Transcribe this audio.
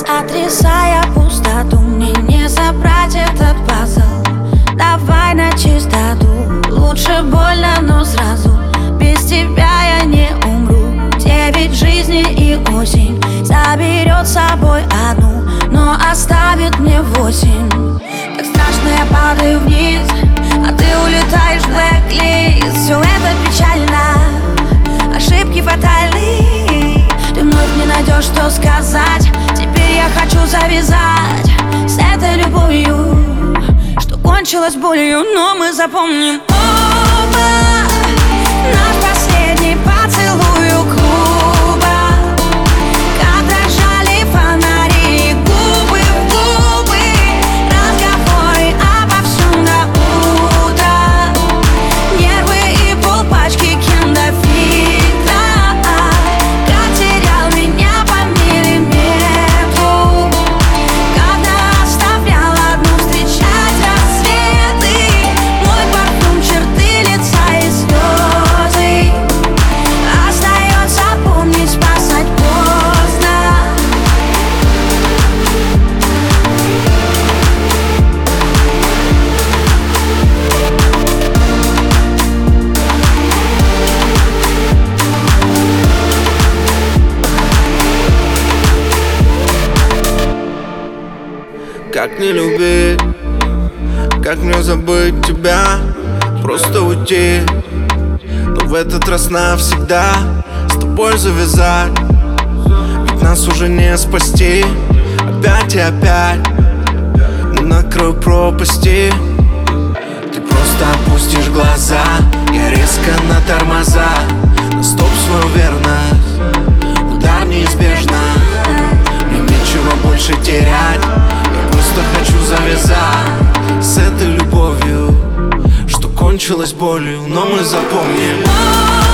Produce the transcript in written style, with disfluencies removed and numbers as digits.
Сотрясая пустоту, мне не собрать этот пазл. Давай на чистоту, лучше больно, но сразу. Без тебя я не умру. 9 жизней и осень заберет с собой одну, но оставит мне 8. Так страшно, я падаю вниз, а ты улетаешь в блэк-лист. Все это печально, ошибки фатальны. Ты вновь не найдешь, что сказать. Теперь я хочу завязать с этой любовью, что кончилось болью, но мы запомним оба наш последний поцелуй у клуба, как дрожали фонари, губы в губы, разговоры обо всем до утра, нервы и полпачки кендафита. Как терял меня по миллиметру, когда оставлял одну встречать рассветы. Мой парфюм, черты лица и слезы остается помнить, спасать поздно. Как не любить, как мне забыть тебя, просто уйти, но в этот раз навсегда с тобой завязать. Ведь нас уже не спасти, опять и опять мы на краю пропасти. Ты просто опустишь глаза, я резко на тормоза, на стоп свою верность, удар неизбежно. Мне нечего больше терять, я просто хочу завязать с этой любовью, что кончилось болью, но мы запомним.